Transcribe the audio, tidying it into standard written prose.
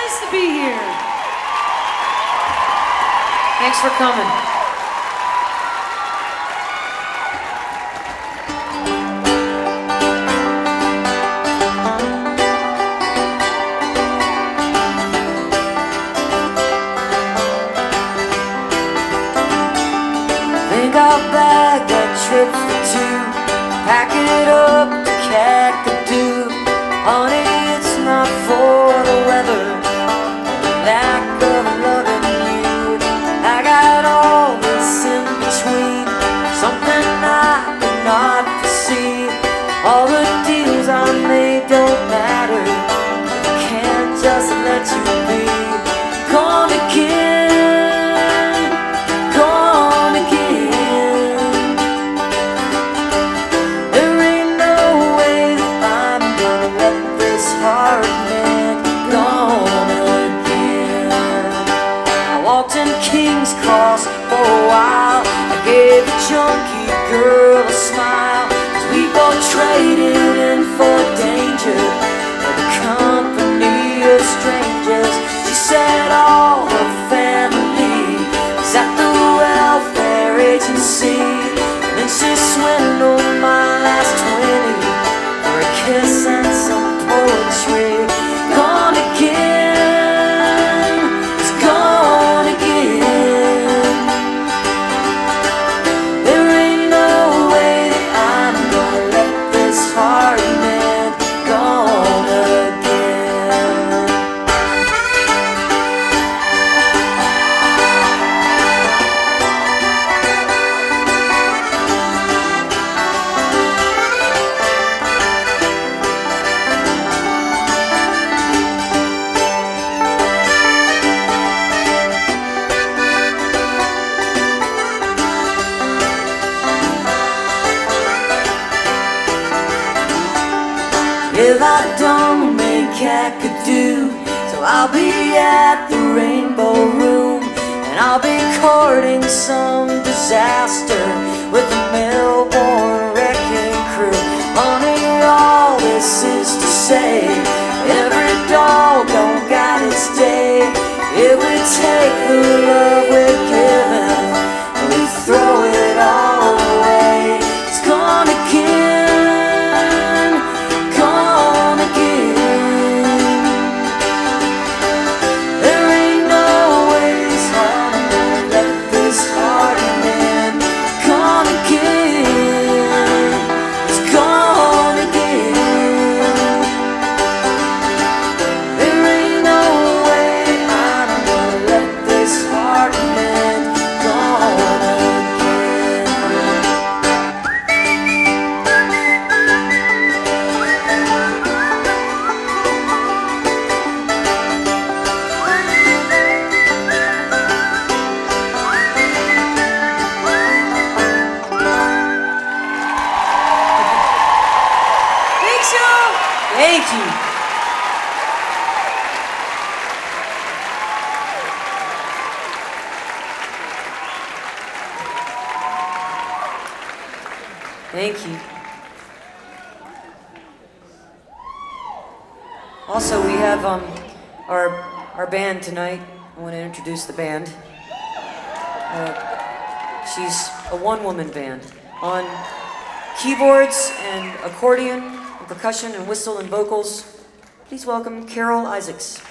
nice to be here. Thanks for coming. Think I'll bag that trip for two, pack it up to Kakadu. Honey, it's not for the weather, the lack of loving you. I got all this in between, something I could not foresee. All the deals I made don't matter, I can't just let you be. Gone again, gone again. There ain't no way that I'm gonna let this heart mend. Gone again. I walked in King's Cross for a while, I gave the junkie girl a smile, 'cause we both traded in for danger, for the company of strangers. She said all her family was at the welfare agency, and then she swindled my last 20 for a kiss and some poetry. Gone again, it's gone again. There ain't no way that I'm gonna let this heart mend. Gone again. If I don't make Kakadu, so I'll be at the Rainbow Room, and I'll be courting some disaster with the Melbourne wrecking crew. Honey, all this is to say, every dog don't got its day. It would take the love we're given, and we throw it all away. It's gone again, gone again. There ain't no ways I'm gonna let this heart mend. Gone again, it's gone again. There ain't no way I'm gonna let this heart mend. Gone again. Thanks, y'all. Thank you. Thank you. Also, we have our band tonight. I want to introduce the band. She's a one-woman band. On keyboards and accordion, and percussion and whistle and vocals, please welcome Carol Isaacs.